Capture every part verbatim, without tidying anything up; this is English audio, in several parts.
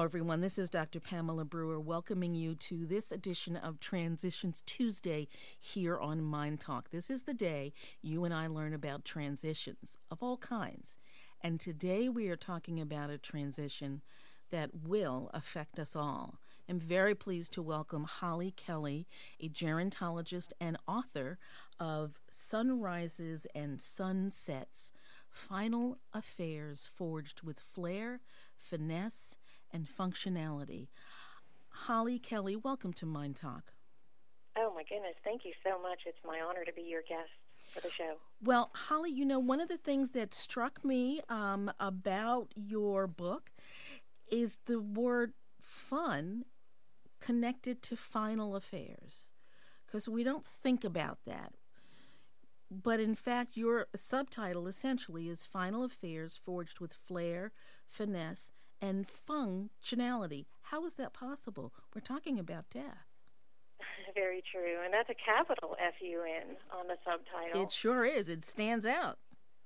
everyone. This is Doctor Pamela Brewer welcoming you to this edition of Transitions Tuesday here on Mind Talk. This is the day you and I learn about transitions of all kinds. And today we are talking about a transition that will affect us all. I'm very pleased to welcome Holly Kelly, a gerontologist and author of Sunrises and Sunsets, Final Affairs Forged with Flair, Finesse, and Functionality. Holly Kelly, welcome to Mind Talk. Oh, my goodness. Thank you so much. It's my honor to be your guest for the show. Well, Holly, you know, one of the things that struck me um, about your book is the word fun connected to final affairs, because we don't think about that. But in fact, your subtitle essentially is Final Affairs Forged with Flair, Finesse, and Functionality. How is that possible? We're talking about death. Very true. And that's a capital F U N on the subtitle. It sure is. It stands out.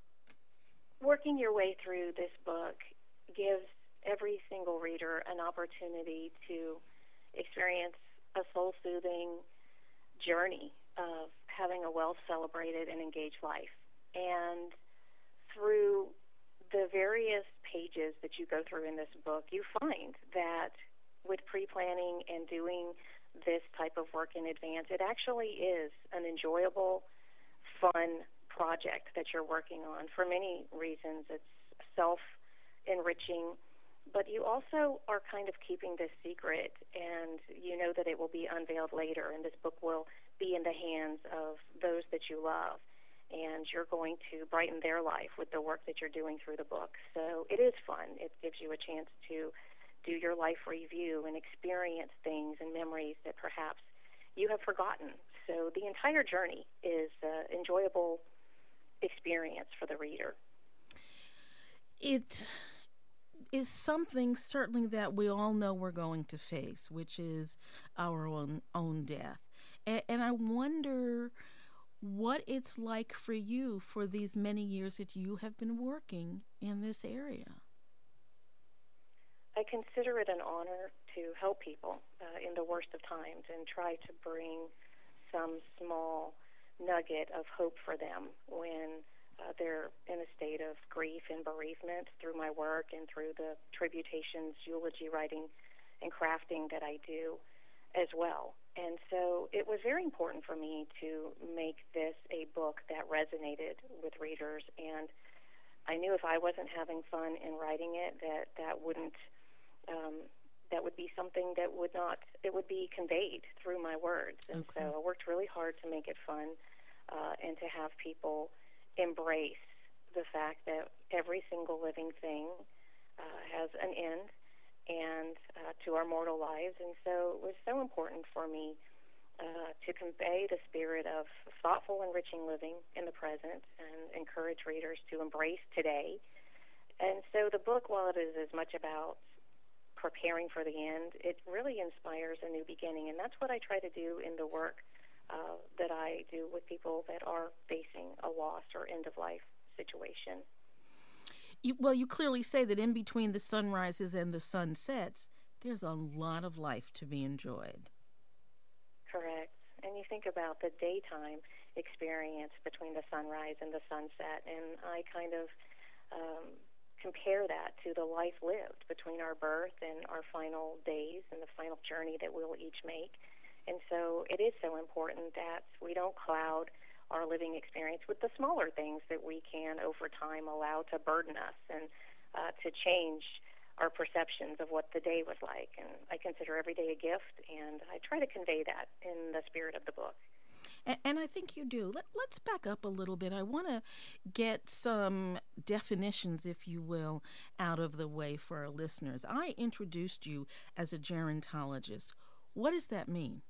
Working your way through this book gives every single reader an opportunity to experience a soul-soothing journey of having a well-celebrated and engaged life. And through the various pages that you go through in this book, you find that with pre-planning and doing this type of work in advance, it actually is an enjoyable, fun project that you're working on. For many reasons, it's self-enriching, but you also are kind of keeping this secret, and you know that it will be unveiled later, and this book will be in the hands of those that you love, and you're going to brighten their life with the work that you're doing through the book. So it is fun. It gives you a chance to do your life review and experience things and memories that perhaps you have forgotten. So the entire journey is an enjoyable experience for the reader. It is something certainly that we all know we're going to face, which is our own own death. And, and I wonder what it's like for you for these many years that you have been working in this area. I consider it an honor to help people uh, in the worst of times and try to bring some small nugget of hope for them when Uh, they're in a state of grief and bereavement through my work and through the tributations, eulogy writing, and crafting that I do as well. And so it was very important for me to make this a book that resonated with readers. And I knew if I wasn't having fun in writing it, that that wouldn't, um, that would be something that would not, it would be conveyed through my words. And Okay. so I worked really hard to make it fun uh, and to have people embrace the fact that every single living thing uh, has an end and uh, to our mortal lives. And so it was so important for me uh, to convey the spirit of thoughtful, enriching living in the present and encourage readers to embrace today. And so the book, while it is as much about preparing for the end, it really inspires a new beginning. And that's what I try to do in the work Uh, that I do with people that are facing a loss or end-of-life situation. You, well, you clearly say that in between the sunrises and the sunsets, there's a lot of life to be enjoyed. Correct. And you think about the daytime experience between the sunrise and the sunset, and I kind of um, compare that to the life lived between our birth and our final days and the final journey that we'll each make. And so it is so important that we don't cloud our living experience with the smaller things that we can, over time, allow to burden us and uh, to change our perceptions of what the day was like. And I consider every day a gift, and I try to convey that in the spirit of the book. And, and I think you do. Let, let's back up a little bit. I want to get some definitions, if you will, out of the way for our listeners. I introduced you as a gerontologist. What does that mean?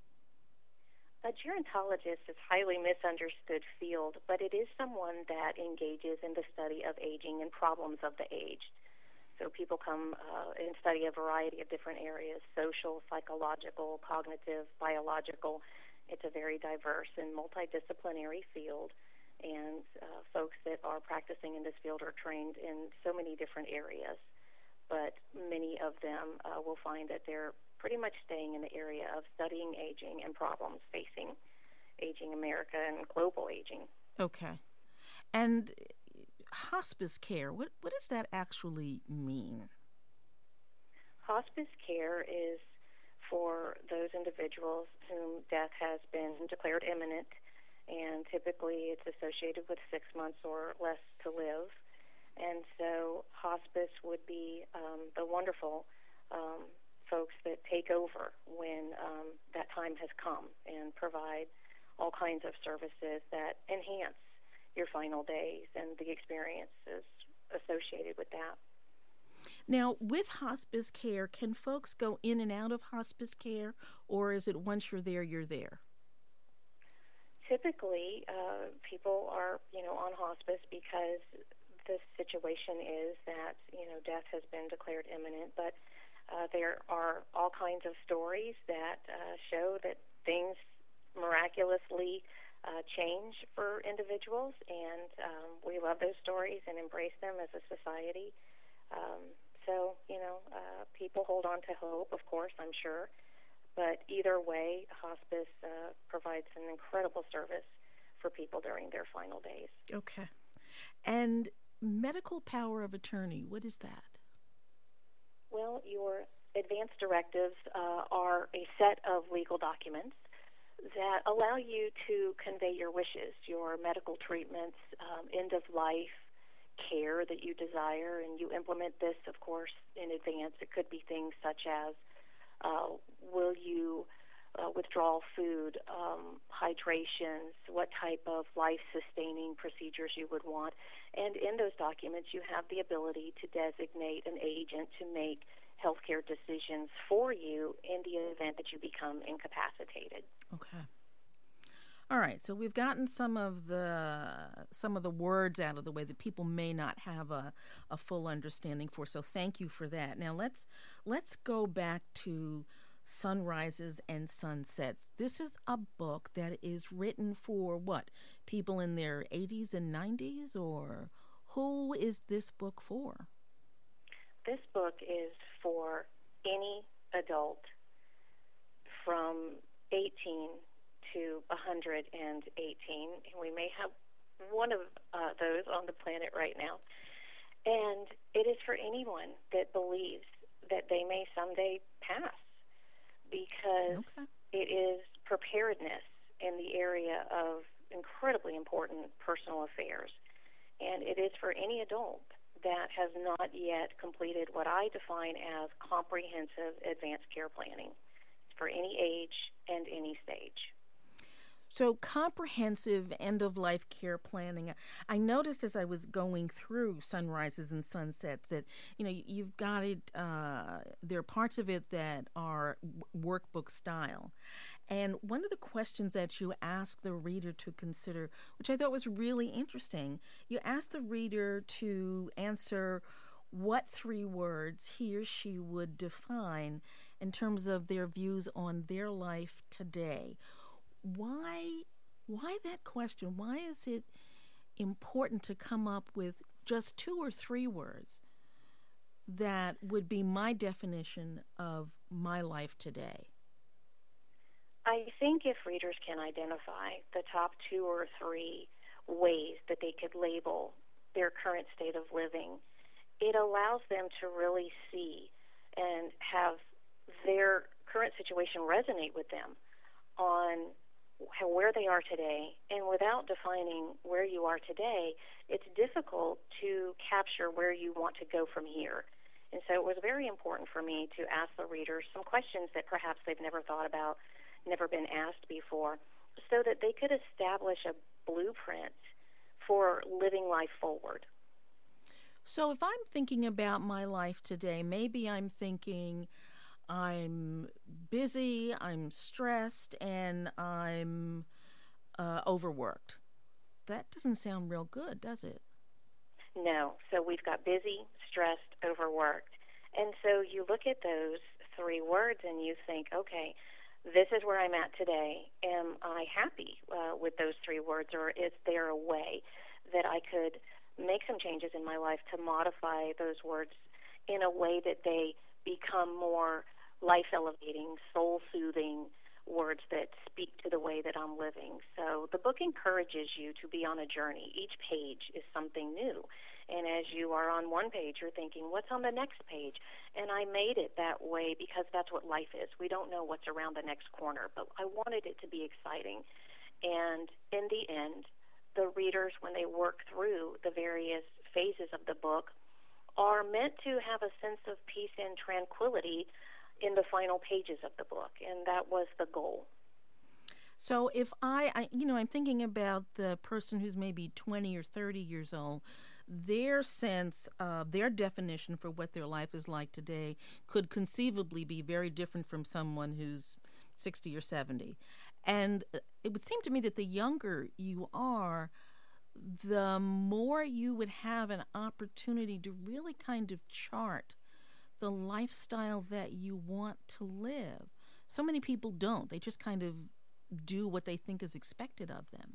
A gerontologist is a highly misunderstood field, but it is someone that engages in the study of aging and problems of the aged. So people come uh, and study a variety of different areas: social, psychological, cognitive, biological. It's a very diverse and multidisciplinary field, and uh, folks that are practicing in this field are trained in so many different areas. but many of them uh, will find that they're pretty much staying in the area of studying aging and problems facing aging America and global aging. Okay. And hospice care, what, what does that actually mean? Hospice care is for those individuals whom death has been declared imminent, and typically it's associated with six months or less to live. And so hospice would be um, the wonderful um, folks that take over when um, that time has come and provide all kinds of services that enhance your final days and the experiences associated with that. Now, with hospice care, can folks go in and out of hospice care, or is it once you're there, you're there? Typically, uh, people are, you know, on hospice because the situation is that, you know, death has been declared imminent, but uh, there are all kinds of stories that uh, show that things miraculously uh, change for individuals, and um, we love those stories and embrace them as a society. Um, so, you know, uh, people hold on to hope, of course, I'm sure, but either way, hospice uh, provides an incredible service for people during their final days. Okay. And medical power of attorney, what is that? Well, your advance directives uh, are a set of legal documents that allow you to convey your wishes, your medical treatments, um, end-of-life care that you desire, and you implement this, of course, in advance. It could be things such as, uh, will you uh, withdraw food, um, hydrations, what type of life-sustaining procedures you would want. And in those documents, you have the ability to designate an agent to make healthcare decisions for you in the event that you become incapacitated. Okay. All right. So we've gotten some of the some of the words out of the way that people may not have a, a full understanding for. So thank you for that. Now let's let's go back to Sunrises and Sunsets. This is a book that is written for what? People in their eighties and nineties, or who is this book for? This book is for any adult from eighteen to one hundred eighteen. We may have one of uh, those on the planet right now. And it is for anyone that believes that they may someday pass, because Okay. it is preparedness in the area of incredibly important personal affairs. And it is for any adult that has not yet completed what I define as comprehensive advanced care planning. It's for any age and any stage. So comprehensive end-of-life care planning. I noticed as I was going through Sunrises and Sunsets that, you know, you've got it, uh, there are parts of it that are workbook style. And one of the questions that you ask the reader to consider, which I thought was really interesting, you ask the reader to answer what three words he or she would define in terms of their views on their life today. Why, why that question? Why is it important to come up with just two or three words that would be my definition of my life today? I think if readers can identify the top two or three ways that they could label their current state of living, it allows them to really see and have their current situation resonate with them on how, where they are today. And without defining where you are today, it's difficult to capture where you want to go from here. And so it was very important for me to ask the readers some questions that perhaps they've never thought about, never been asked before, so that they could establish a blueprint for living life forward. So if I'm thinking about my life today, maybe I'm thinking I'm busy, I'm stressed, and I'm uh, overworked. That doesn't sound real good, does it? No. So we've got busy, stressed, overworked. And so you look at those three words and you think, okay, this is where I'm at today. Am I happy uh, with those three words, or is there a way that I could make some changes in my life to modify those words in a way that they become more life-elevating, soul-soothing words that speak to the way that I'm living. So the book encourages you to be on a journey. Each page is something new. And as you are on one page, you're thinking, what's on the next page? And I made it that way because that's what life is. We don't know what's around the next corner, but I wanted it to be exciting. And in the end, the readers, when they work through the various phases of the book, are meant to have a sense of peace and tranquility in the final pages of the book, and that was the goal. So if I, I, you know, I'm thinking about the person who's maybe twenty or thirty years old, their sense of their definition for what their life is like today could conceivably be very different from someone who's sixty or seventy. And it would seem to me that the younger you are, the more you would have an opportunity to really kind of chart the lifestyle that you want to live. So many people don't. They just kind of do what they think is expected of them.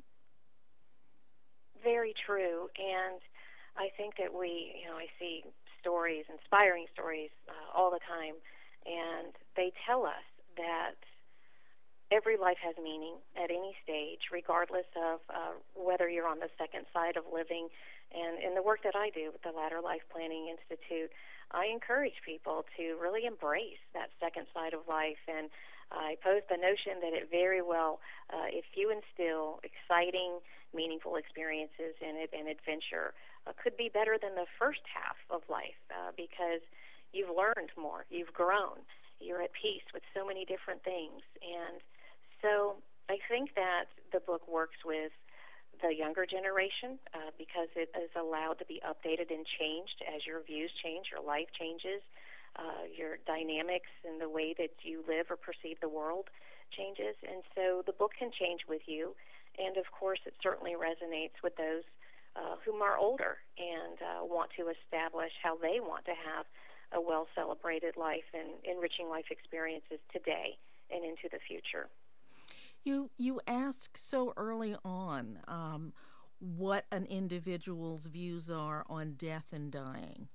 Very true. And I think that we, you know, I see stories, inspiring stories uh, all the time, and they tell us that every life has meaning at any stage, regardless of uh, whether you're on the second side of living. And in the work that I do with the Ladder Life Planning Institute, I encourage people to really embrace that second side of life. And I pose the notion that it very well, uh, if you instill exciting, meaningful experiences in it and adventure, uh, could be better than the first half of life uh, because you've learned more, you've grown, you're at peace with so many different things. And so I think that the book works with the younger generation uh, because it is allowed to be updated and changed as your views change, your life changes, uh, your dynamics and the way that you live or perceive the world changes. And so the book can change with you. And, of course, it certainly resonates with those uh, whom are older and uh, want to establish how they want to have a well-celebrated life and enriching life experiences today and into the future. You you ask so early on um, what an individual's views are on death and dying.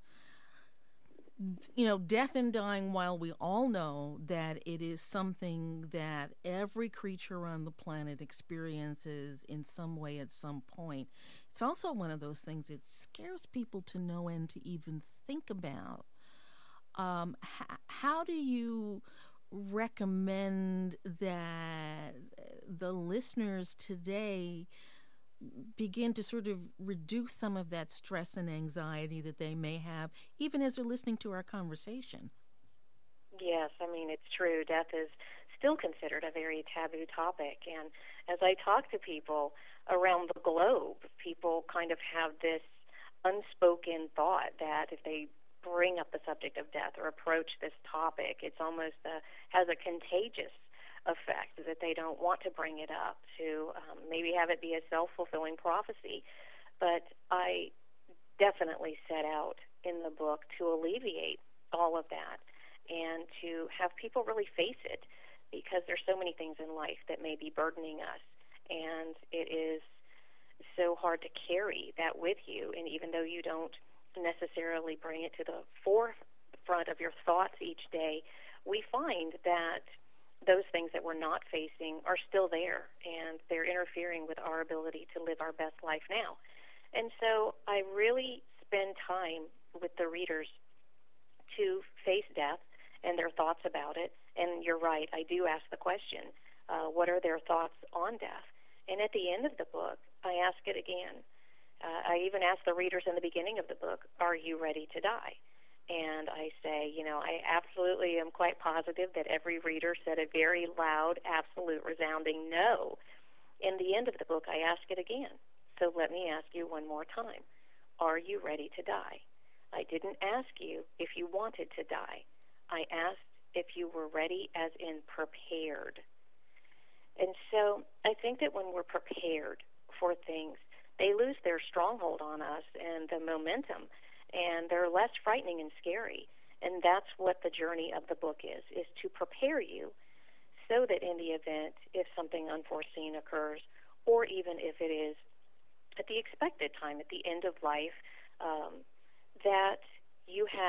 You know, death and dying, while we all know that it is something that every creature on the planet experiences in some way at some point, it's also one of those things that scares people to know and to even think about. Um, h- how do you recommend that the listeners today begin to sort of reduce some of that stress and anxiety that they may have, even as they're listening to our conversation? Yes, I mean, it's true. Death is still considered a very taboo topic. And as I talk to people around the globe, people kind of have this unspoken thought that if they bring up the subject of death or approach this topic, it's almost a, has a contagious effect that they don't want to bring it up, to um, maybe have it be a self-fulfilling prophecy. But I definitely set out in the book to alleviate all of that and to have people really face it, because there's so many things in life that may be burdening us, and it is so hard to carry that with you. And even though you don't necessarily bring it to the forefront of your thoughts each day, we find that those things that we're not facing are still there, and they're interfering with our ability to live our best life now. And so I really spend time with the readers to face death and their thoughts about it. And you're right, I do ask the question, uh, what are their thoughts on death? And at the end of the book, I ask it again. Uh, I even ask the readers in the beginning of the book, are you ready to die? And I say, you know, I absolutely am quite positive that every reader said a very loud, absolute, resounding no. In the end of the book, I ask it again. So let me ask you one more time. Are you ready to die? I didn't ask you if you wanted to die. I asked if you were ready, as in prepared. And so I think that when we're prepared for things, they lose their stronghold on us and the momentum, and they're less frightening and scary. And that's what the journey of the book is, is to prepare you so that in the event, if something unforeseen occurs, or even if it is at the expected time, at the end of life, um, that you have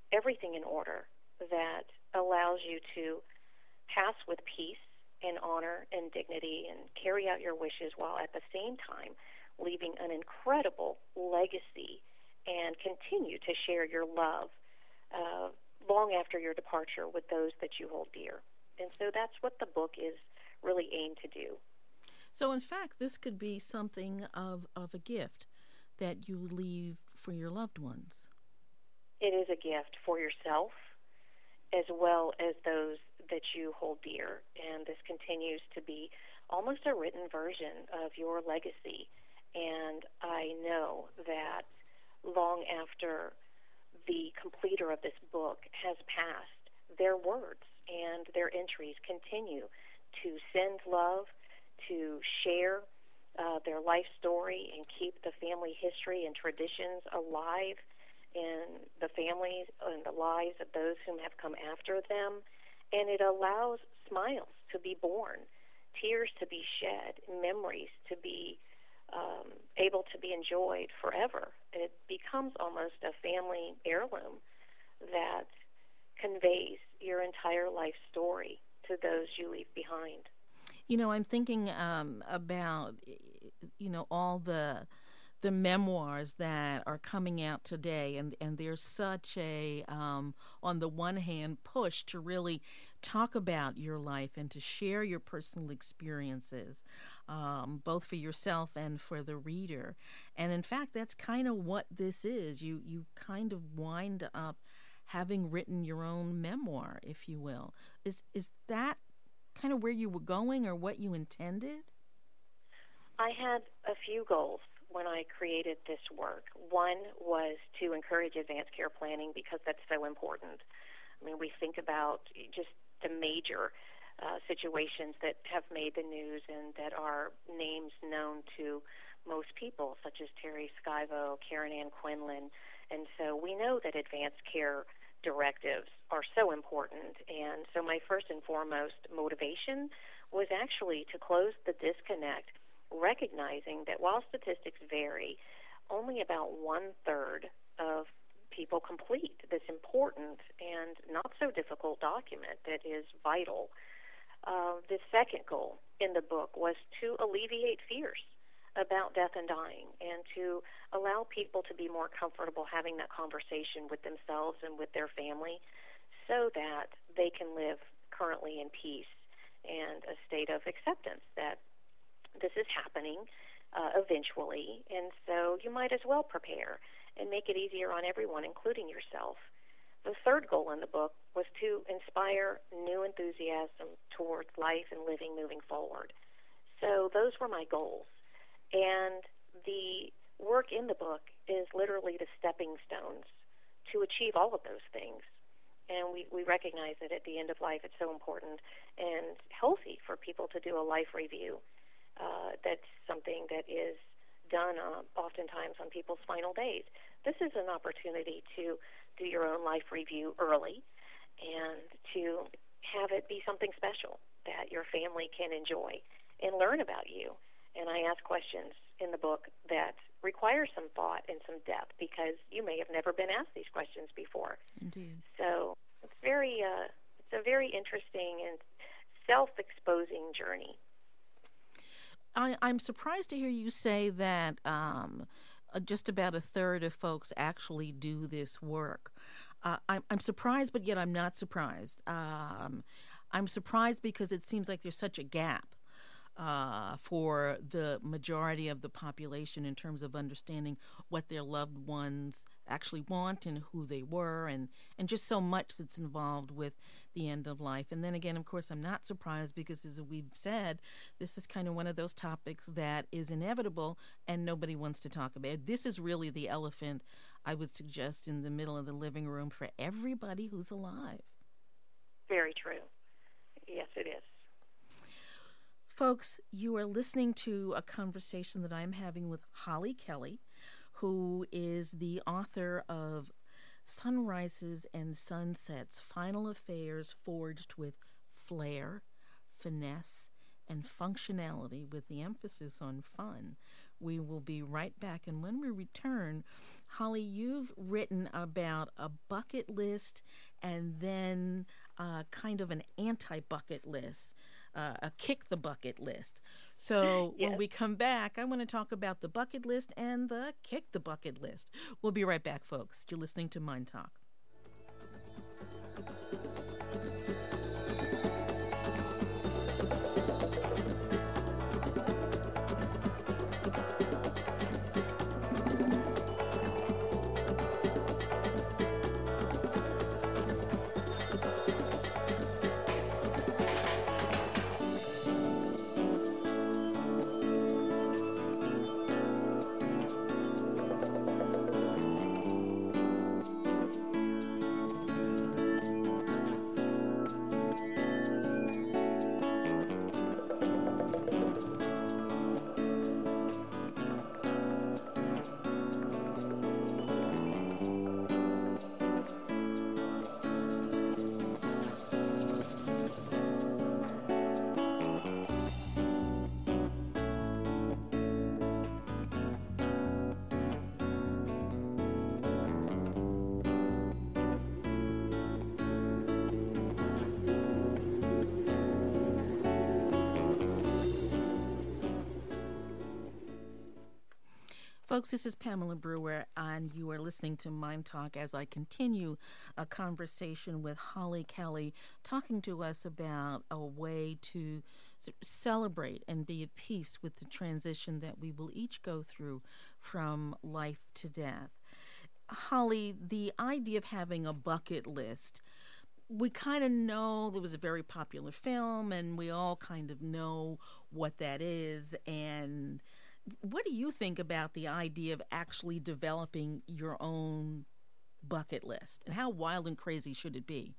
everything in order that allows you to pass with peace and honor and dignity and carry out your wishes while at the same time leaving an incredible legacy and continue to share your love uh, long after your departure with those that you hold dear. And so that's what the book is really aimed to do. So, in fact, this could be something of, of a gift that you leave for your loved ones. It is a gift for yourself as well as those that you hold dear. And this continues to be almost a written version of your legacy. And I know that long after the completer of this book has passed, their words and their entries continue to send love, to share uh, their life story and keep the family history and traditions alive in the families and the lives of those whom have come after them. And it allows smiles to be born, tears to be shed, memories to be um, able to be enjoyed forever. It becomes almost a family heirloom that conveys your entire life story to those you leave behind. You know, I'm thinking um, about, you know, all the the memoirs that are coming out today, and, and there's such a, um, on the one hand, push to really talk about your life and to share your personal experiences, um, both for yourself and for the reader. And in fact, that's kind of what this is. You, you kind of wind up having written your own memoir, if you will. Is is that kind of where you were going or what you intended? I had a few goals when I created this work. One was to encourage advanced care planning because that's so important. I mean, we think about just the major uh, situations that have made the news and that are names known to most people, such as Terry Schiavo, Karen Ann Quinlan. And so we know that advanced care directives are so important. And so my first and foremost motivation was actually to close the disconnect, recognizing that while statistics vary, only about one-third of people complete this important and not so difficult document that is vital. Uh, the second goal in the book was to alleviate fears about death and dying and to allow people to be more comfortable having that conversation with themselves and with their family so that they can live currently in peace and a state of acceptance that this is happening uh, eventually, and so you might as well prepare and make it easier on everyone, including yourself. The third goal in the book was to inspire new enthusiasm towards life and living moving forward. So those were my goals. And the work in the book is literally the stepping stones to achieve all of those things. And we, we recognize that at the end of life it's so important and healthy for people to do a life review. Uh, that's something that is done uh, oftentimes on people's final days. This is an opportunity to do your own life review early and to have it be something special that your family can enjoy and learn about you. And I ask questions in the book that require some thought and some depth because you may have never been asked these questions before. Indeed. So it's very, uh, it's a very interesting and self-exposing journey. I, I'm surprised to hear you say that um, uh, just about a third of folks actually do this work. Uh, I'm, I'm surprised, but yet I'm not surprised. Um, I'm surprised because it seems like there's such a gap uh, for the majority of the population in terms of understanding what their loved ones actually want and who they were, and, and just so much that's involved with the end of life. And then again, of course, I'm not surprised because, as we've said, this is kind of one of those topics that is inevitable and nobody wants to talk about. This is really the elephant, I would suggest, in the middle of the living room for everybody who's alive. Very true. Yes, it is. Folks, you are listening to a conversation that I'm having with Holly Kelly, who is the author of Sunrises and Sunsets, Final Affairs Forged with Flair, Finesse, and Functionality, with the emphasis on fun, We will be right back. And when we return, Holly, you've written about a bucket list and then uh, kind of an anti-bucket list, uh, a kick the bucket list. So yes. when we come back, I want to talk about the bucket list and the kick the bucket list. We'll be right back, folks. You're listening to Mind Talk. Folks, this is Pamela Brewer, and you are listening to Mind Talk as I continue a conversation with Holly Kelly, talking to us about a way to celebrate and be at peace with the transition that we will each go through from life to death. Holly, the idea of having a bucket list, we kind of know there was a very popular film, and we all kind of know what that is, and what do you think about the idea of actually developing your own bucket list? And how wild and crazy should it be?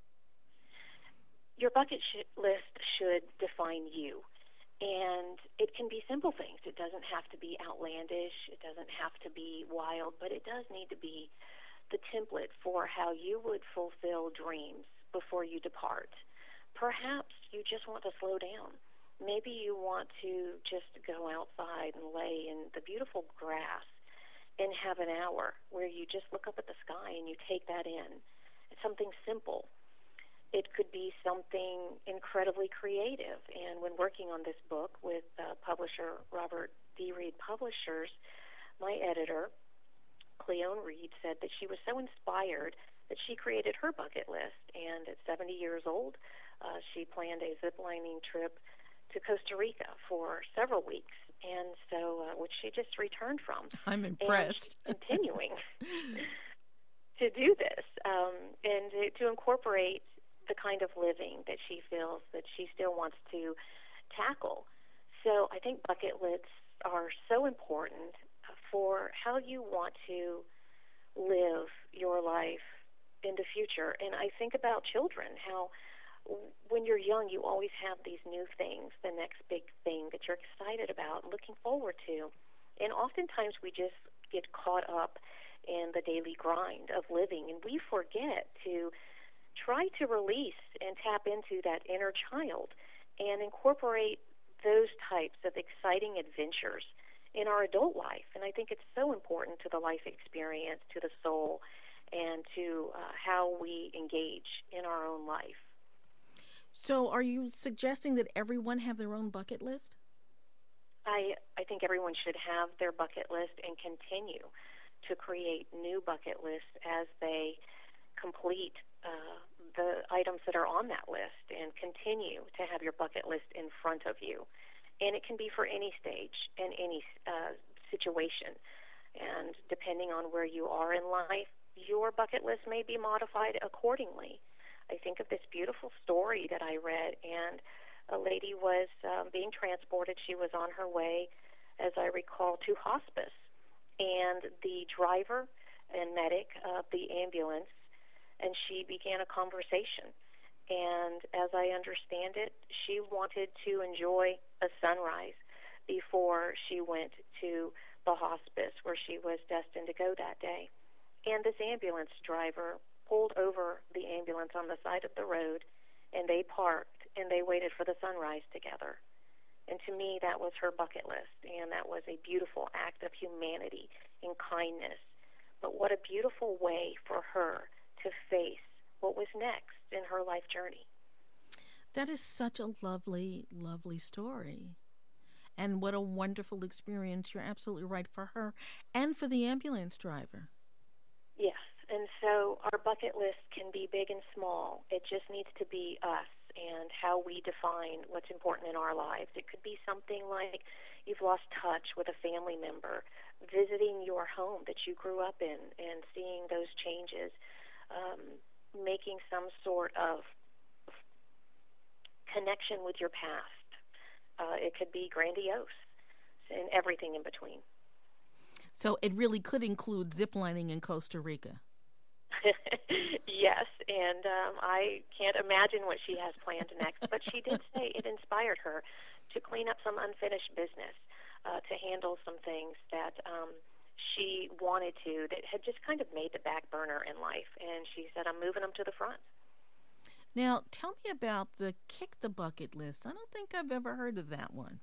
Your bucket sh- list should define you. And it can be simple things. It doesn't have to be outlandish. It doesn't have to be wild. But it does need to be the template for how you would fulfill dreams before you depart. Perhaps you just want to slow down. Maybe you want to just go outside and lay in the beautiful grass and have an hour where you just look up at the sky and you take that in. It's something simple. It could be something incredibly creative. And when working on this book with uh, publisher Robert D. Reed Publishers, my editor, Cleone Reed, said that she was so inspired that she created her bucket list. And at seventy years old, uh, she planned a ziplining trip to Costa Rica for several weeks, and so uh, which she just returned from. I'm impressed. And continuing to do this um, and to, to incorporate the kind of living that she feels that she still wants to tackle. So I think bucket lists are so important for how you want to live your life in the future. And I think about children, how when you're young, you always have these new things, the next big thing that you're excited about and looking forward to. And oftentimes we just get caught up in the daily grind of living, and we forget to try to release and tap into that inner child and incorporate those types of exciting adventures in our adult life. And I think it's so important to the life experience, to the soul, and to uh, how we engage in our own life. So are you suggesting that everyone have their own bucket list? I, I think everyone should have their bucket list and continue to create new bucket lists as they complete uh, the items that are on that list, and continue to have your bucket list in front of you. And it can be for any stage and any uh, situation. And depending on where you are in life, your bucket list may be modified accordingly. I think of this beautiful story that I read, and a lady was um, being transported. She was on her way, as I recall, to hospice. And the driver and medic of the ambulance, and she began a conversation. And as I understand it, she wanted to enjoy a sunrise before she went to the hospice where she was destined to go that day. And this ambulance driver pulled over the ambulance on the side of the road, and they parked, and they waited for the sunrise together. And to me, that was her bucket list, and that was a beautiful act of humanity and kindness. But what a beautiful way for her to face what was next in her life journey. That is such a lovely, lovely story. And what a wonderful experience. You're absolutely right, for her and for the ambulance driver. Yes, and so our bucket list can be big and small. It just needs to be us and how we define what's important in our lives. It could be something like you've lost touch with a family member, visiting your home that you grew up in and seeing those changes, um, making some sort of connection with your past. Uh, it could be grandiose and everything in between. So it really could include ziplining in Costa Rica. Yes, and um, I can't imagine what she has planned next, but she did say it inspired her to clean up some unfinished business, uh, to handle some things that um, she wanted to, that had just kind of made the back burner in life, and she said, I'm moving them to the front. Now, tell me about the Kick the Bucket list. I don't think I've ever heard of that one.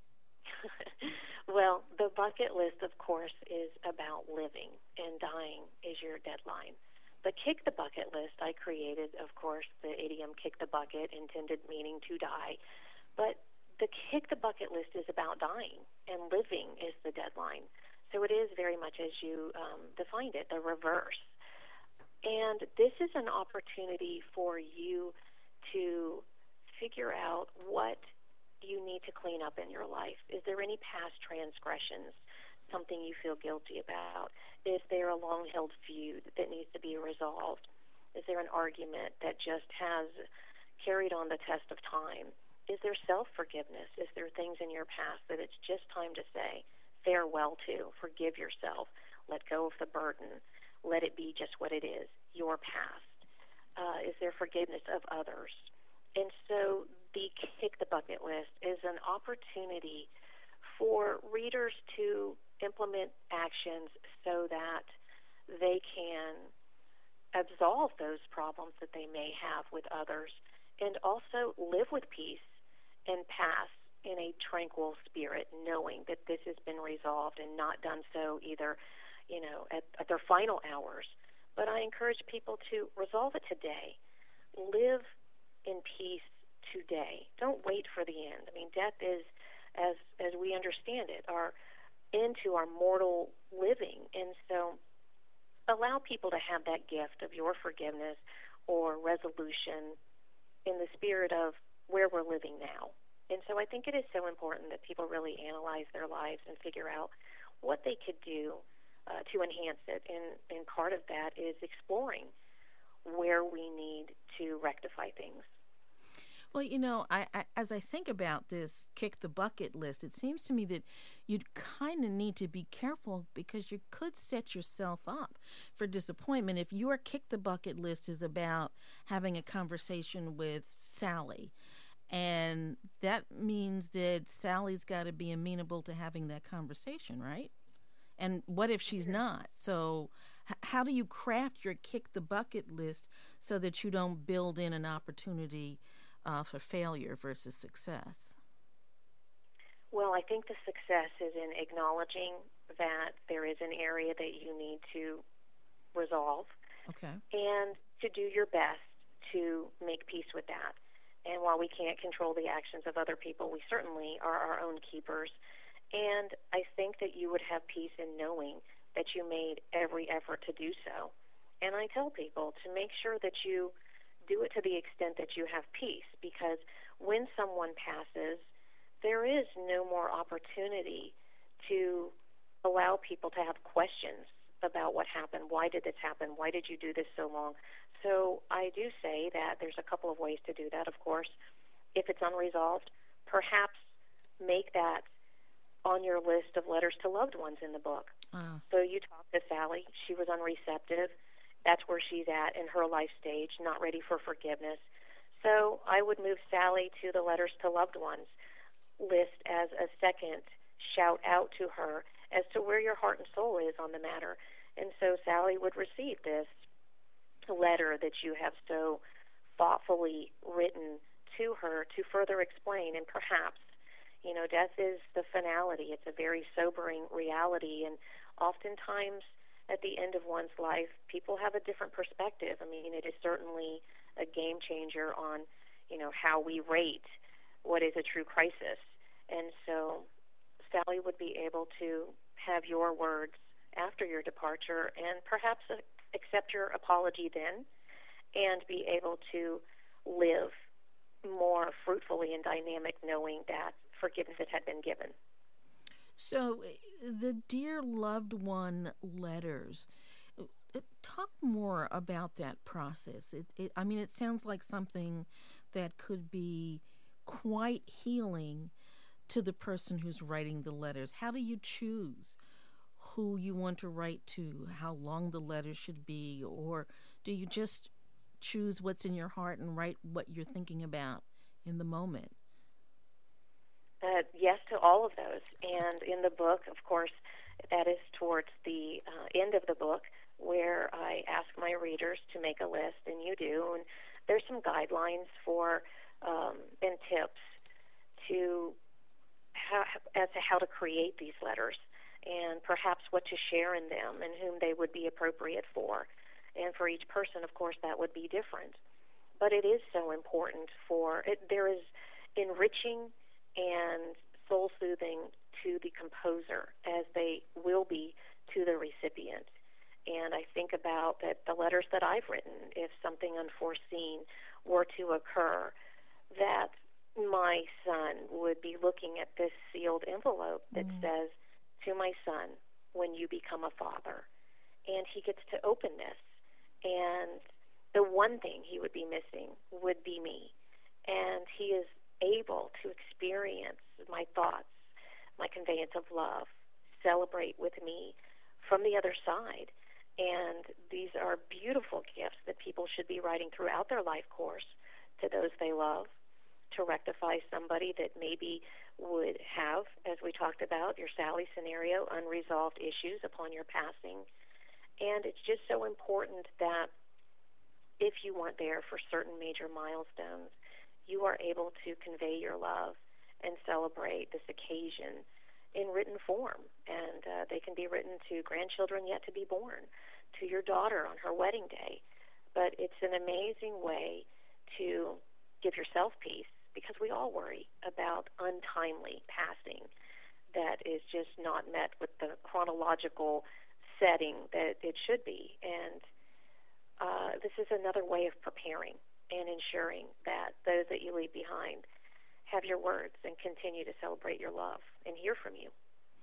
Well, the bucket list, of course, is about living, and dying is your deadline. The Kick the Bucket list I created, of course, the idiom kick the bucket, intended meaning to die. But the Kick the Bucket list is about dying, and living is the deadline. So it is very much as you um, defined it, the reverse. And this is an opportunity for you to figure out what you need to clean up in your life. Is there any past transgressions, something you feel guilty about? Is there a long-held feud that needs to be resolved? Is there an argument that just has carried on the test of time? Is there self-forgiveness? Is there things in your past that it's just time to say farewell to? Forgive yourself. Let go of the burden. Let it be just what it is, your past. Uh, is there forgiveness of others? And so the Kick the Bucket list is an opportunity for readers to implement actions so that they can absolve those problems that they may have with others, and also live with peace and pass in a tranquil spirit, knowing that this has been resolved and not done so either, you know, at, at their final hours. But I encourage people to resolve it today. Live in peace today. Don't wait for the end. I mean, death is, as as we understand it, our end to our mortal living. And so allow people to have that gift of your forgiveness or resolution in the spirit of where we're living now. And so I think it is so important that people really analyze their lives and figure out what they could do uh, to enhance it. And, and part of that is exploring where we need to rectify things. Well, you know, I, I as I think about this Kick the Bucket list, it seems to me that you'd kind of need to be careful, because you could set yourself up for disappointment if your Kick the Bucket list is about having a conversation with Sally. And that means that Sally's got to be amenable to having that conversation, right? And what if she's not? So h- how do you craft your Kick the Bucket list so that you don't build in an opportunity Uh, for failure versus success? Well, I think the success is in acknowledging that there is an area that you need to resolve, Okay. and to do your best to make peace with that. And while we can't control the actions of other people, we certainly are our own keepers. And I think that you would have peace in knowing that you made every effort to do so. And I tell people to make sure that you do it to the extent that you have peace, because when someone passes, there is no more opportunity to allow people to have questions about what happened. Why did this happen? Why did you do this so long? So I do say that there's a couple of ways to do that, of course. If it's unresolved, perhaps make that on your list of letters to loved ones in the book. Uh. So you talked to Sally. She was unreceptive. That's where she's at in her life stage, not ready for forgiveness. So I would move Sally to the letters to loved ones list as a second shout out to her as to where your heart and soul is on the matter. And so Sally would receive this letter that you have so thoughtfully written to her to further explain, and perhaps, You know, death is the finality. It's a very sobering reality, and oftentimes at the end of one's life, people have a different perspective. I mean, it is certainly a game changer on, you know, how we rate what is a true crisis. And so Sally would be able to have your words after your departure and perhaps accept your apology then and be able to live more fruitfully and dynamic knowing that forgiveness had been given. So the Dear Loved One letters, talk more about that process. It, it, I mean, it sounds like something that could be quite healing to the person who's writing the letters. How do you choose who you want to write to, how long the letter should be, or do you just choose what's in your heart and write what you're thinking about in the moment? Uh, yes to all of those. And in the book, of course, that is towards the uh, end of the book where I ask my readers to make a list, and you do. And there's some guidelines for um, and tips to how, as to how to create these letters and perhaps what to share in them and whom they would be appropriate for. And for each person, of course, that would be different. But it is so important for it. There is enriching and soul-soothing to the composer as they will be to the recipient. And I think about that the letters that I've written, if something unforeseen were to occur, that my son would be looking at this sealed envelope that mm. says, "To my son, when you become a father." And he gets to open this. And the one thing he would be missing would be me. And he is able to experience my thoughts, my conveyance of love, celebrate with me from the other side. And these are beautiful gifts that people should be writing throughout their life course to those they love, to rectify somebody that maybe would have, as we talked about, your Sally scenario, unresolved issues upon your passing. And it's just so important that if you weren't there for certain major milestones, you are able to convey your love and celebrate this occasion in written form. And uh, they can be written to grandchildren yet to be born, to your daughter on her wedding day. But it's an amazing way to give yourself peace, because we all worry about untimely passing that is just not met with the chronological setting that it should be. And uh, this is another way of preparing and ensuring that those that you leave behind have your words and continue to celebrate your love and hear from you.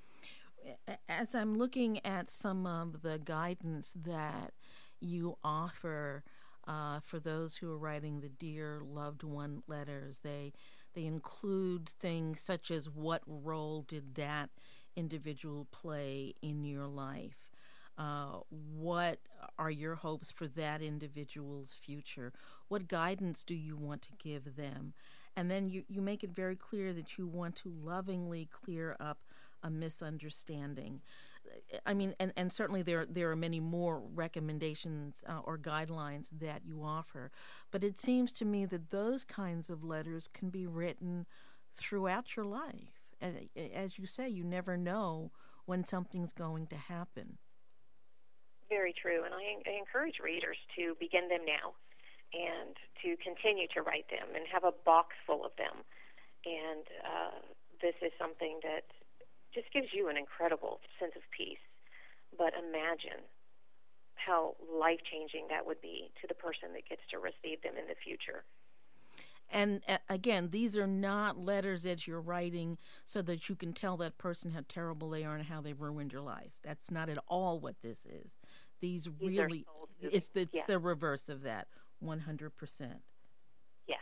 As I'm looking at some of the guidance that you offer uh, for those who are writing the Dear Loved One letters, they they include things such as what role did that individual play in your life? Uh, what are your hopes for that individual's future? What guidance do you want to give them? And then you, you make it very clear that you want to lovingly clear up a misunderstanding. I mean, and, and certainly there, there are many more recommendations uh, or guidelines that you offer. But it seems to me that those kinds of letters can be written throughout your life. As you say, you never know when something's going to happen. Very true, and I, I encourage readers to begin them now and to continue to write them and have a box full of them. And uh, this is something that just gives you an incredible sense of peace. But imagine how life-changing that would be to the person that gets to receive them in the future. And uh, again, these are not letters that you're writing so that you can tell that person how terrible they are and how they've ruined your life. That's not at all what this is. These, these really, it's, it's yes. the reverse of that, one hundred percent. Yes.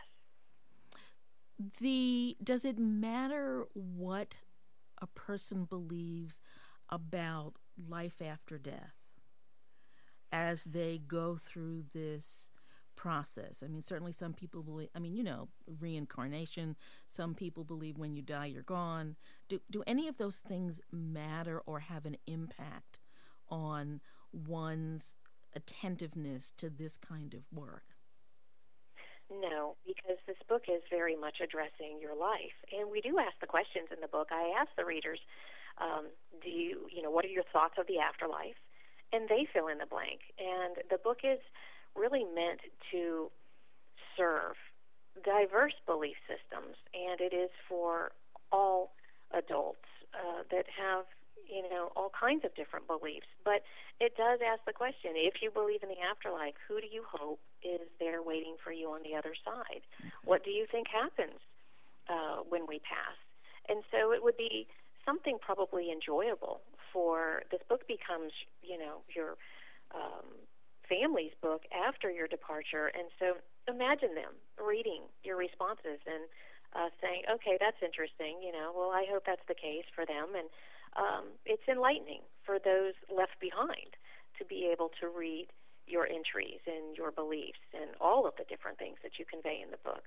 The, does it matter what a person believes about life after death as they go through this process? I mean, certainly some people believe, I mean, you know, reincarnation. Some people believe when you die, you're gone. Do, do any of those things matter or have an impact on one's attentiveness to this kind of work? No, because this book is very much addressing your life. And we do ask the questions in the book. I ask the readers, um, do you, you know, what are your thoughts of the afterlife? And they fill in the blank. And the book is really meant to serve diverse belief systems, and it is for all adults uh, that have, you know, all kinds of different beliefs. But it does ask the question, if you believe in the afterlife, who do you hope is there waiting for you on the other side? What do you think happens uh, when we pass? And so it would be something probably enjoyable for, this book becomes, you know, your um, family's book after your departure. And so imagine them reading your responses and uh, saying, okay, that's interesting, you know, well, I hope that's the case for them. And um, it's enlightening for those left behind to be able to read your entries and your beliefs and all of the different things that you convey in the book.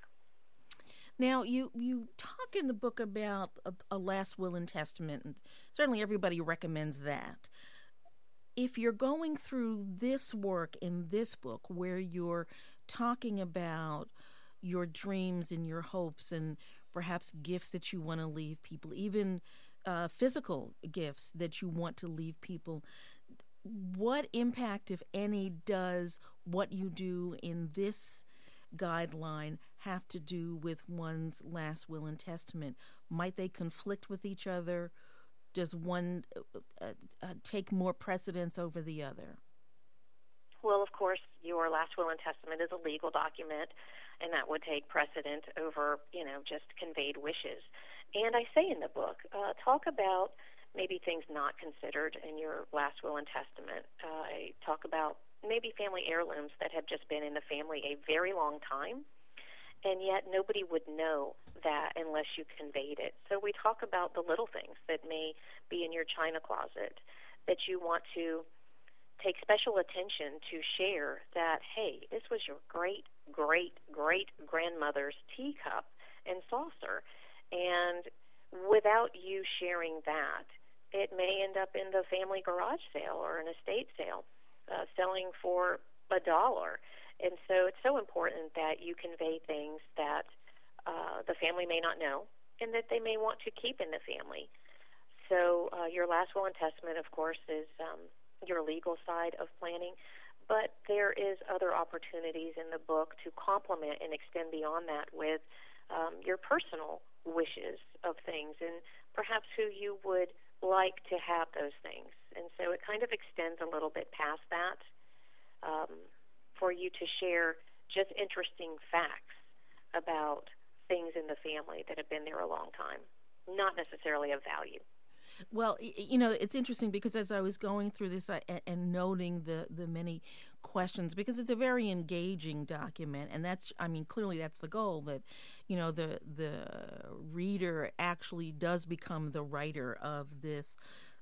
Now, you, you talk in the book about a, a last will and testament, and certainly everybody recommends that. If you're going through this work in this book where you're talking about your dreams and your hopes and perhaps gifts that you want to leave people, even uh, physical gifts that you want to leave people, what impact, if any, does what you do in this guideline have to do with one's last will and testament? Might they conflict with each other? Does one uh, uh, take more precedence over the other? Well, of course, your last will and testament is a legal document, and that would take precedent over, you know, just conveyed wishes. And I say in the book, uh, talk about maybe things not considered in your last will and testament. Uh, I talk about maybe family heirlooms that have just been in the family a very long time, and yet nobody would know that unless you conveyed it. So we talk about the little things that may be in your china closet that you want to take special attention to share, that, hey, this was your great, great, great grandmother's teacup and saucer. And without you sharing that, it may end up in the family garage sale or an estate sale, uh, selling for a dollar. And so it's so important that you convey things that uh, the family may not know and that they may want to keep in the family. So uh, your last will and testament, of course, is um, your legal side of planning, but there is other opportunities in the book to complement and extend beyond that with um, your personal wishes of things and perhaps who you would like to have those things. And so it kind of extends a little bit past that um, for you to share just interesting facts about things in the family that have been there a long time, not necessarily of value. Well, you know, it's interesting because as I was going through this I, and noting the, the many questions, because it's a very engaging document, and that's, I mean, clearly that's the goal, that, you know, the the reader actually does become the writer of this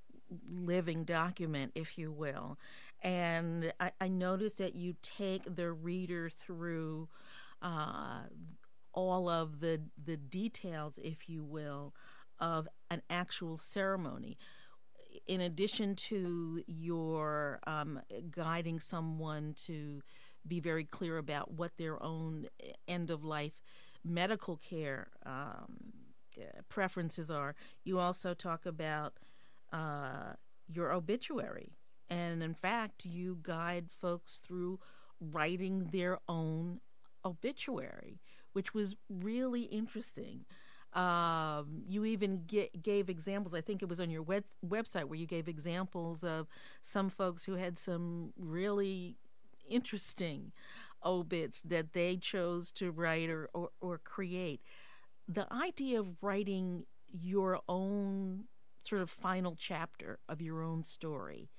living document, if you will. And I, I noticed that you take the reader through uh, all of the the details, if you will, of an actual ceremony. In addition to your um, guiding someone to be very clear about what their own end-of-life medical care um, preferences are, you also talk about uh, your obituary. And in fact, you guide folks through writing their own obituary, which was really interesting. Um, you even get, gave examples, I think it was on your web, website, where you gave examples of some folks who had some really interesting obits that they chose to write or, or, or create. The idea of writing your own sort of final chapter of your own story,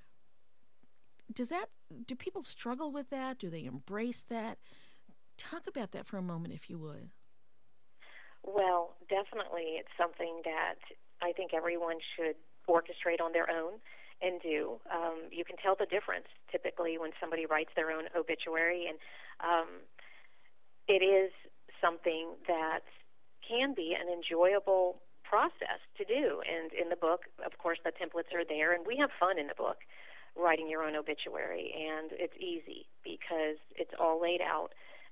does that, do people struggle with that? Do they embrace that? Talk about that for a moment, if you would. Well, definitely it's something that I think everyone should orchestrate on their own and do. Um, you can tell the difference typically when somebody writes their own obituary, and um, it is something that can be an enjoyable process to do. And in the book, of course, the templates are there, and we have fun in the book writing your own obituary, and it's easy because it's all laid out.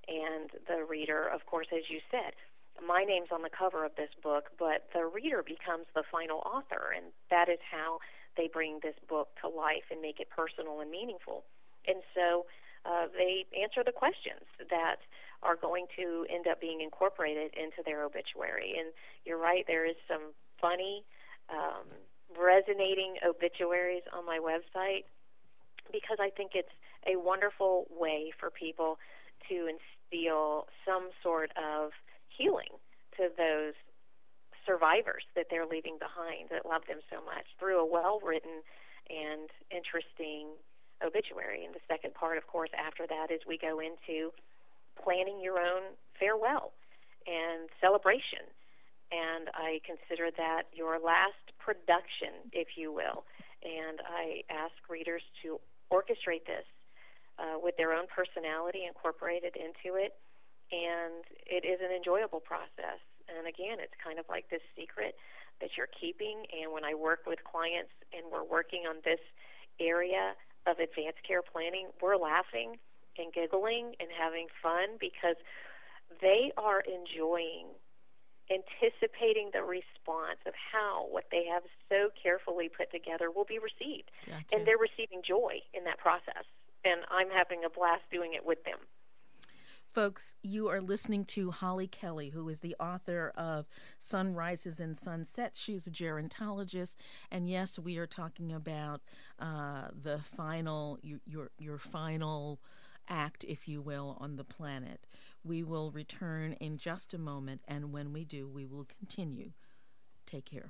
And the reader, of course, as you said, my name's on the cover of this book, but the reader becomes the final author, and that is how they bring this book to life and make it personal and meaningful. And so uh, they answer the questions that are going to end up being incorporated into their obituary. And you're right, there is some funny, um, resonating obituaries on my website, because I think it's a wonderful way for people to instill some sort of healing to those survivors that they're leaving behind that love them so much through a well-written and interesting obituary. And the second part, of course, after that is we go into planning your own farewell and celebration. And I consider that your last production, if you will. And I ask readers to orchestrate this uh, with their own personality incorporated into it. And it is an enjoyable process. And again, it's kind of like this secret that you're keeping. And when I work with clients and we're working on this area of advanced care planning, we're laughing and giggling and having fun because they are enjoying, anticipating the response of how what they have so carefully put together will be received. Gotcha. And they're receiving joy in that process. And I'm having a blast doing it with them. Folks, you are listening to Holly Kelly, who is the author of Sunrises and Sunsets. She's a gerontologist, and yes, we are talking about uh, the final, your, your your final act, if you will, on the planet. We will return in just a moment, and when we do, we will continue. Take care.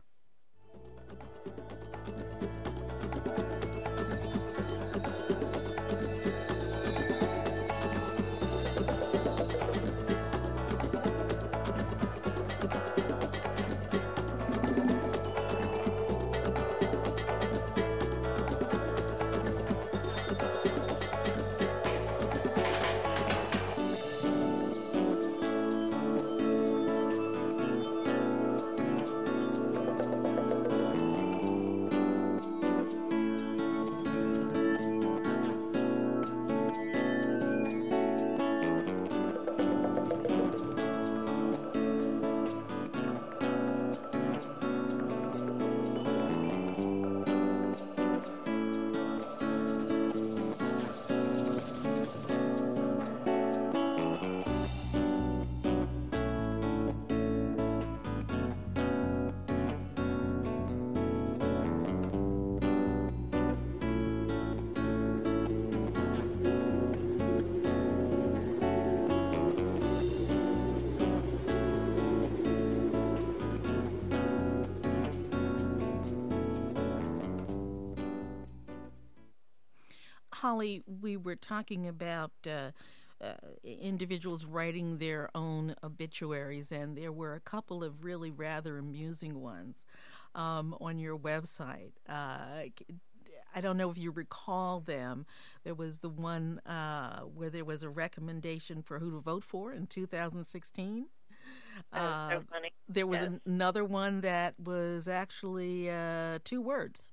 Holly, we were talking about uh, uh, individuals writing their own obituaries, and there were a couple of really rather amusing ones um, on your website. Uh, I don't know if you recall them. There was the one uh, where there was a recommendation for who to vote for in two thousand sixteen. That was so funny. Uh, there was yes. an, another one that was actually uh, two words.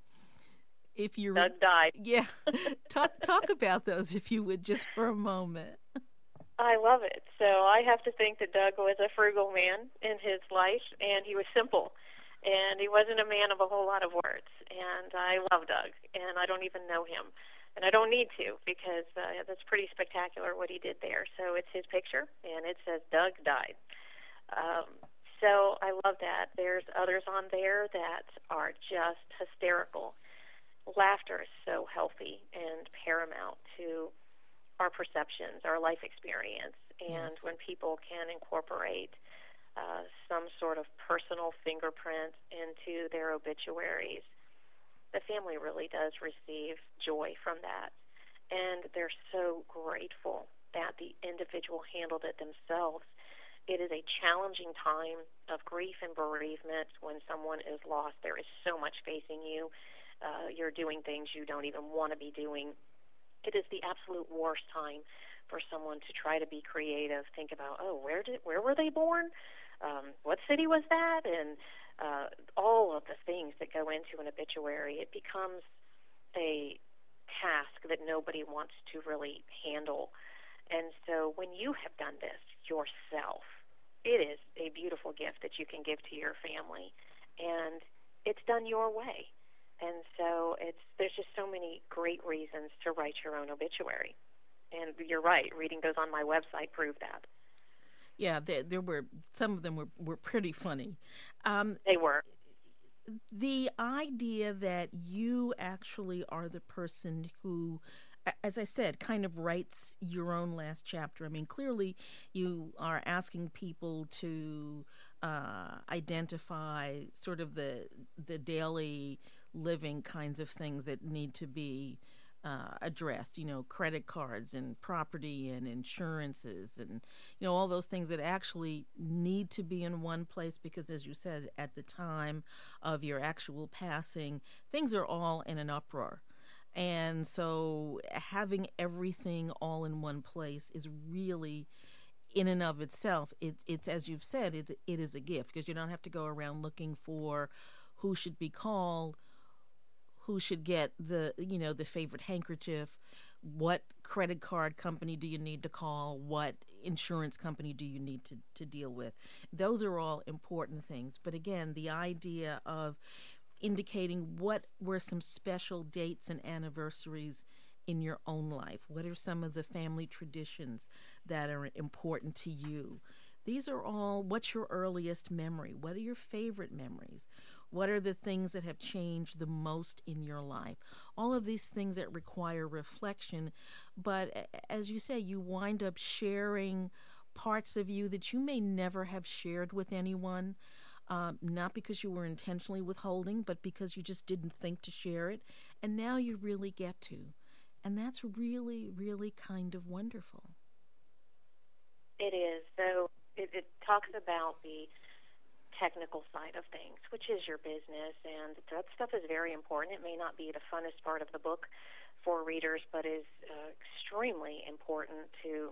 If you Doug died. Yeah, talk talk about those if you would, just for a moment. I love it. So I have to think that Doug was a frugal man in his life, and he was simple, and he wasn't a man of a whole lot of words. And I love Doug, and I don't even know him, and I don't need to because uh, that's pretty spectacular what he did there. So it's his picture, and it says Doug died. Um, so I love that. There's others on there that are just hysterical. Laughter is so healthy and paramount to our perceptions, our life experience. And yes. when people can incorporate uh, some sort of personal fingerprint into their obituaries, the family really does receive joy from that. And they're so grateful that the individual handled it themselves. It is a challenging time of grief and bereavement when someone is lost. There is so much facing you. Uh, you're doing things you don't even want to be doing. It is the absolute worst time for someone to try to be creative, think about, oh, where did, where were they born? Um, what city was that? And uh, all of the things that go into an obituary. It becomes a task that nobody wants to really handle. And so when you have done this yourself, it is a beautiful gift that you can give to your family, and it's done your way. And so it's there's just so many great reasons to write your own obituary. And you're right, reading those on my website prove that. Yeah, there, there were some of them were, were pretty funny. Um, they were. The idea that you actually are the person who, as I said, kind of writes your own last chapter. I mean, clearly you are asking people to uh, identify sort of the the daily living kinds of things that need to be uh, addressed, you know, credit cards and property and insurances and, you know, all those things that actually need to be in one place because, as you said, at the time of your actual passing, things are all in an uproar. And so having everything all in one place is really, in and of itself, it, it's, as you've said, it, it is a gift because you don't have to go around looking for who should be called, who should get the, you know, the favorite handkerchief, what credit card company do you need to call, what insurance company do you need to, to deal with. Those are all important things. But again, the idea of indicating what were some special dates and anniversaries in your own life. What are some of the family traditions that are important to you? These are all, what's your earliest memory? What are your favorite memories? What are the things that have changed the most in your life? All of these things that require reflection. But as you say, you wind up sharing parts of you that you may never have shared with anyone, um, not because you were intentionally withholding, but because you just didn't think to share it. And now you really get to. And that's really, really kind of wonderful. It is. So it, it talks about the technical side of things, which is your business, and that stuff is very important. It may not be the funnest part of the book for readers, but is uh, extremely important to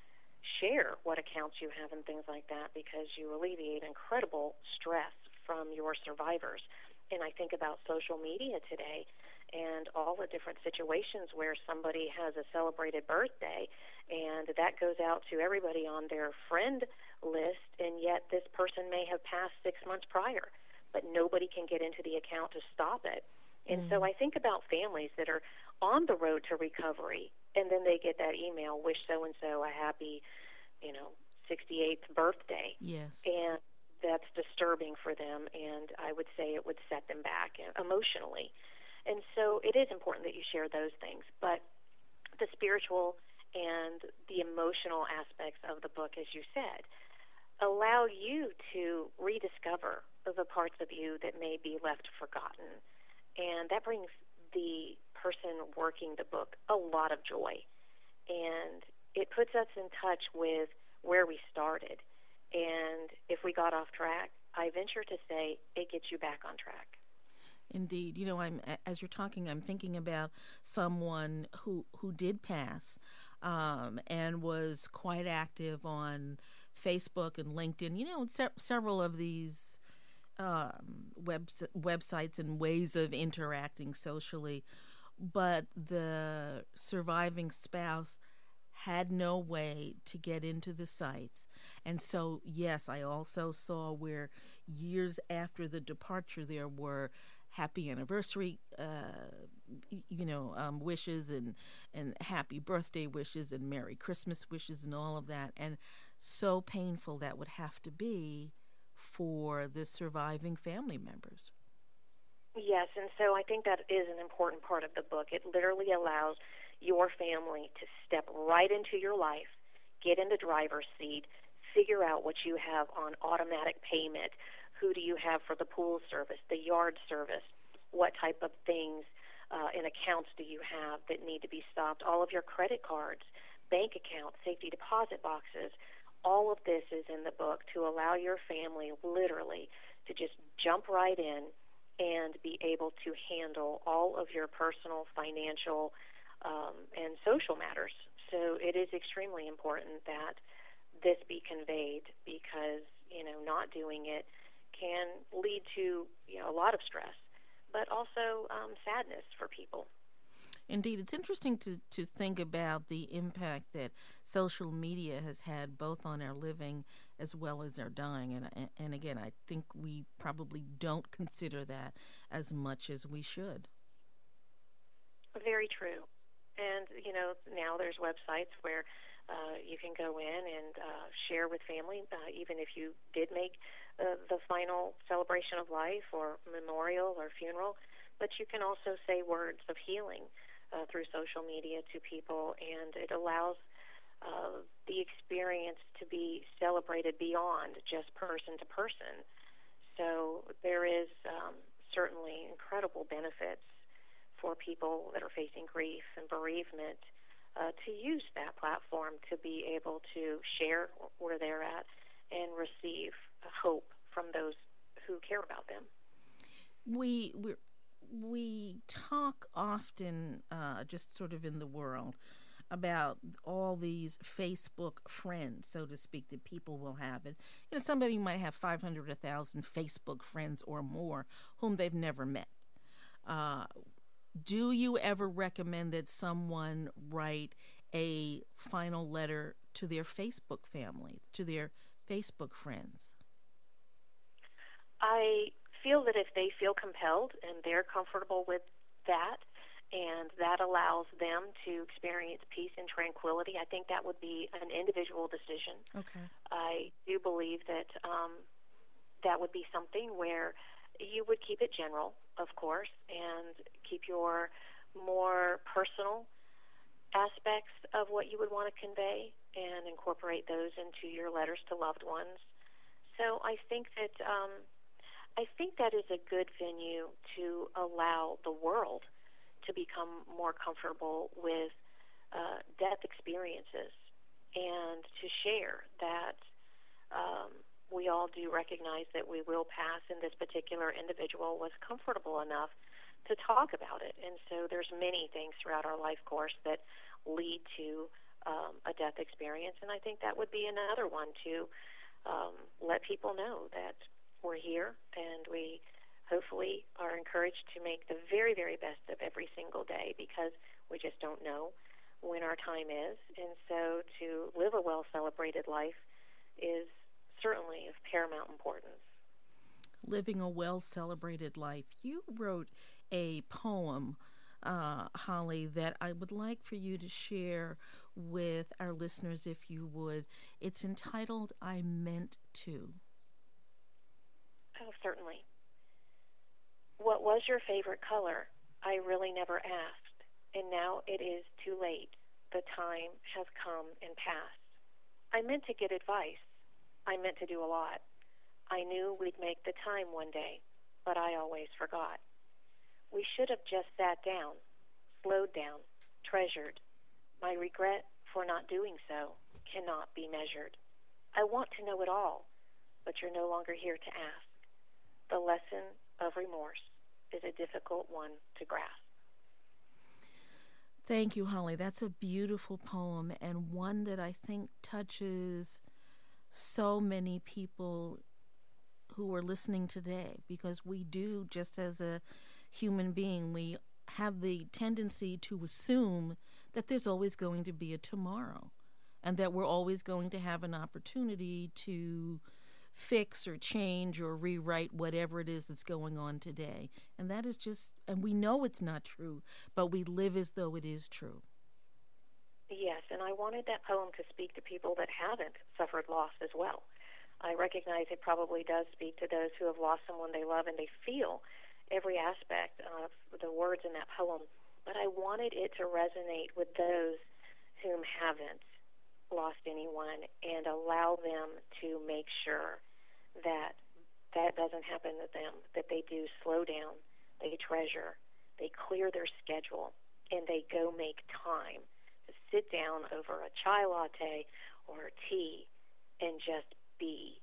share what accounts you have and things like that because you alleviate incredible stress from your survivors. And I think about social media today and all the different situations where somebody has a celebrated birthday and that goes out to everybody on their friend list, and yet this person may have passed six months prior, but nobody can get into the account to stop it. And mm. so I think about families that are on the road to recovery, and then they get that email, wish so-and-so a happy, you know, sixty-eighth birthday. Yes. And that's disturbing for them, and I would say it would set them back emotionally. And so it is important that you share those things. But the spiritual and the emotional aspects of the book, as you said, allow you to rediscover the parts of you that may be left forgotten. And that brings the person working the book a lot of joy. And it puts us in touch with where we started. And if we got off track, I venture to say it gets you back on track. Indeed. You know, I'm as you're talking, I'm thinking about someone who who did pass um, and was quite active on Facebook and LinkedIn. You know, se- several of these um, web websites and ways of interacting socially, but the surviving spouse had no way to get into the sites. And so, yes, I also saw where years after the departure there were happy anniversary, uh, you know, um, wishes and, and happy birthday wishes and Merry Christmas wishes and all of that. And so painful that would have to be for the surviving family members. Yes, and so I think that is an important part of the book. It literally allows your family to step right into your life, get in the driver's seat, figure out what you have on automatic payment, who do you have for the pool service, the yard service, what type of things uh, and accounts do you have that need to be stopped, all of your credit cards, bank accounts, safety deposit boxes. All of this is in the book to allow your family literally to just jump right in and be able to handle all of your personal, financial, um, and social matters. So it is extremely important that this be conveyed because, you know, not doing it can lead to, you know, a lot of stress, but also um, sadness for people. Indeed, it's interesting to, to think about the impact that social media has had both on our living as well as our dying. And, and again, I think we probably don't consider that as much as we should. Very true. And, you know, now there's websites where uh, you can go in and uh, share with family, uh, even if you did make uh, the final celebration of life or memorial or funeral. But you can also say words of healing uh, through social media to people, and it allows uh, the experience to be celebrated beyond just person to person. So there is um, certainly incredible benefits for people that are facing grief and bereavement uh, to use that platform to be able to share where they're at and receive hope from those who care about them. We we we talk often, uh, just sort of in the world, about all these Facebook friends, so to speak, that people will have. And you know, somebody might have five hundred, one thousand Facebook friends or more whom they've never met. Uh, do you ever recommend that someone write a final letter to their Facebook family, to their Facebook friends? I feel that if they feel compelled and they're comfortable with that, and that allows them to experience peace and tranquility, I think that would be an individual decision. Okay. I do believe that um, that would be something where you would keep it general, of course, and keep your more personal aspects of what you would want to convey and incorporate those into your letters to loved ones. So I think that um, I think that is a good venue to allow the world to become more comfortable with uh, death experiences and to share that um, we all do recognize that we will pass, and this particular individual was comfortable enough to talk about it. And so there's many things throughout our life course that lead to um, a death experience, and I think that would be another one to um, let people know that we're here, and we hopefully are encouraged to make the very, very best of every single day, because we just don't know when our time is. And so to live a well-celebrated life is certainly of paramount importance. Living a well-celebrated life. You wrote a poem, uh, Holly, that I would like for you to share with our listeners, if you would. It's entitled, I Meant To. Oh, certainly. What was your favorite color? I really never asked, and now it is too late. The time has come and passed. I meant to get advice. I meant to do a lot. I knew we'd make the time one day, but I always forgot. We should have just sat down, slowed down, treasured. My regret for not doing so cannot be measured. I want to know it all, but you're no longer here to ask. The lesson of remorse is a difficult one to grasp. Thank you, Holly. That's a beautiful poem, and one that I think touches so many people who are listening today, because we do, just as a human being, we have the tendency to assume that there's always going to be a tomorrow, and that we're always going to have an opportunity to fix or change or rewrite whatever it is that's going on today. And that is just, and we know it's not true, but we live as though it is true. Yes, and I wanted that poem to speak to people that haven't suffered loss as well. I recognize it probably does speak to those who have lost someone they love, and they feel every aspect of the words in that poem, but I wanted it to resonate with those whom haven't lost anyone, and allow them to make sure that that doesn't happen to them, that they do slow down, they treasure, they clear their schedule, and they go make time to sit down over a chai latte or a tea and just be.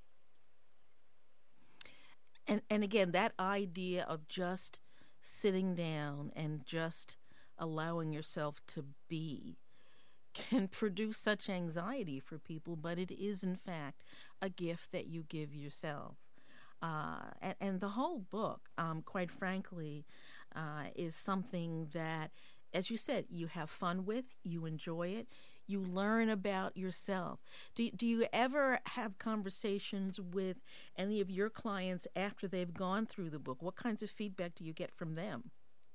And and again, that idea of just sitting down and just allowing yourself to be can produce such anxiety for people, but it is, in fact, a gift that you give yourself. Uh, and, and the whole book, um, quite frankly, uh, is something that as you said, you have fun with, you enjoy it, you learn about yourself. Do, do you ever have conversations with any of your clients after they've gone through the book? What kinds of feedback do you get from them?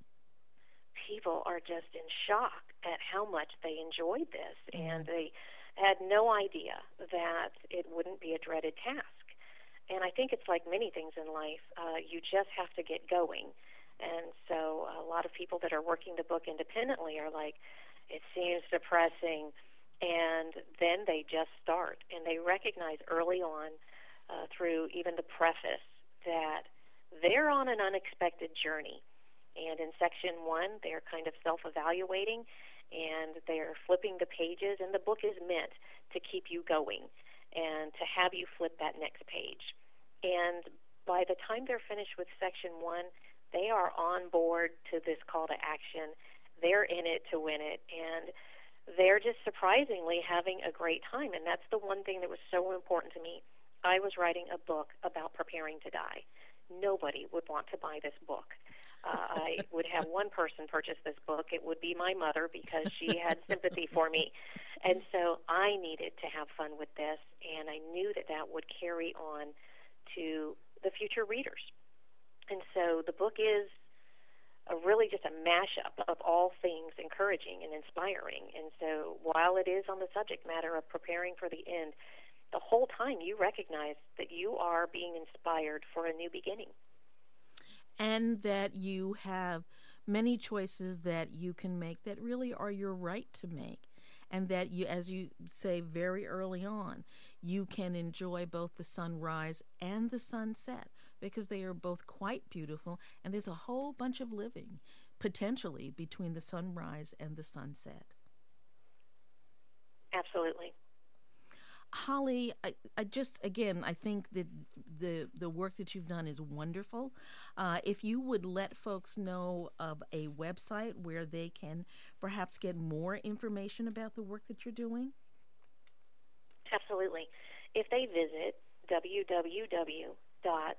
People are just in shock at how much they enjoyed this, mm-hmm. and they had no idea that it wouldn't be a dreaded task. And I think it's like many things in life. Uh, you just have to get going. And so a lot of people that are working the book independently are like, it seems depressing. And then they just start. And they recognize early on uh, through even the preface that they're on an unexpected journey. And in section one, they're kind of self-evaluating, and they're flipping the pages. And the book is meant to keep you going and to have you flip that next page. And by the time they're finished with section one, they are on board to this call to action. They're in it to win it, and they're just surprisingly having a great time. And that's the one thing that was so important to me. I was writing a book about preparing to die. Nobody would want to buy this book. Uh, I would have one person purchase this book. It would be my mother, because she had sympathy for me. And so I needed to have fun with this, and I knew that that would carry on to the future readers. And so the book is a really just a mashup of all things encouraging and inspiring. And so while it is on the subject matter of preparing for the end, the whole time you recognize that you are being inspired for a new beginning. And that you have many choices that you can make that really are your right to make. And that you, as you say very early on, you can enjoy both the sunrise and the sunset, because they are both quite beautiful. And there's a whole bunch of living, potentially, between the sunrise and the sunset. Absolutely. Holly, I, I just, again, I think that the the work that you've done is wonderful. Uh, if you would let folks know of a website where they can perhaps get more information about the work that you're doing. Absolutely. If they visit w w w dot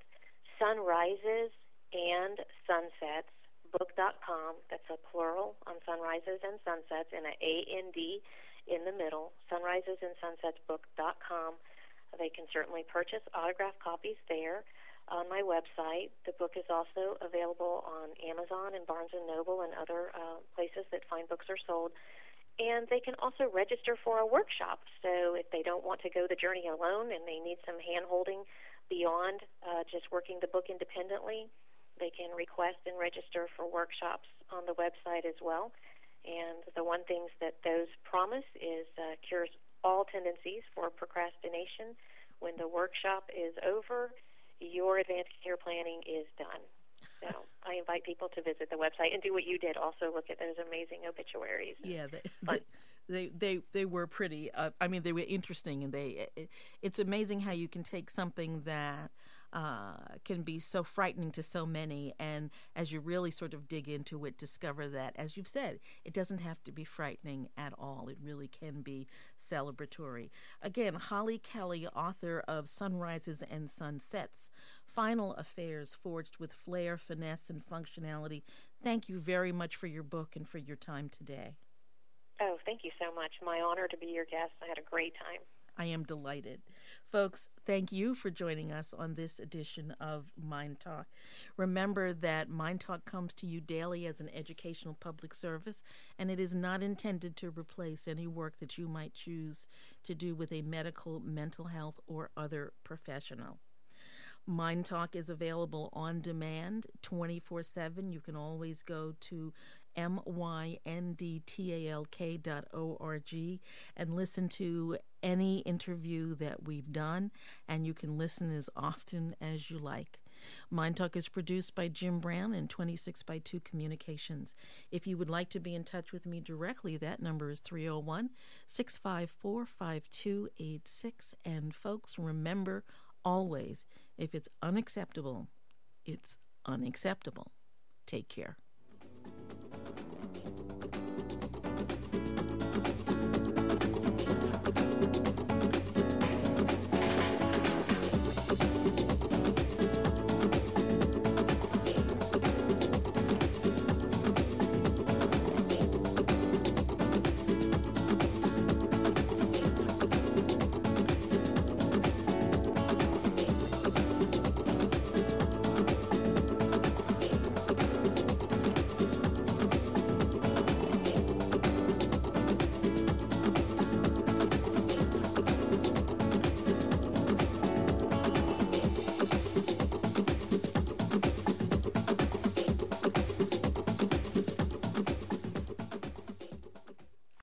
sunrises and sunsets book dot com, that's a plural on sunrises and sunsets, and an A N D in the middle, sunrises and sunsets book dot com. They can certainly purchase autographed copies there on my website. The book is also available on Amazon and Barnes and Noble and other uh, places that fine books are sold. And they can also register for a workshop. So if they don't want to go the journey alone and they need some hand-holding beyond uh, just working the book independently, they can request and register for workshops on the website as well. And the one thing that those promise is uh, cures all tendencies for procrastination. When the workshop is over, your advanced care planning is done. So I invite people to visit the website and do what you did. Also look at those amazing obituaries. Yeah, they they, they they they were pretty. Uh, I mean, they were interesting, and they. It, it's amazing how you can take something that uh, can be so frightening to so many, and as you really sort of dig into it, discover that, as you've said, it doesn't have to be frightening at all. It really can be celebratory. Again, Holly Kelly, author of Sunrises and Sunsets, Final Affairs Forged with Flair, Finesse, and Functionality. Thank you very much for your book and for your time today. Oh, thank you so much. My honor to be your guest. I had a great time. I am delighted. Folks, thank you for joining us on this edition of Mind Talk. Remember that Mind Talk comes to you daily as an educational public service, and it is not intended to replace any work that you might choose to do with a medical, mental health, or other professional. Mind Talk is available on demand twenty-four seven. You can always go to M Y N D T A L K dot O R G and listen to any interview that we've done, and you can listen as often as you like. Mind Talk is produced by Jim Brown and twenty-six by two Communications. If you would like to be in touch with me directly, that number is three oh one, six five four, five two eight six. And folks, remember always, if it's unacceptable, it's unacceptable. Take care.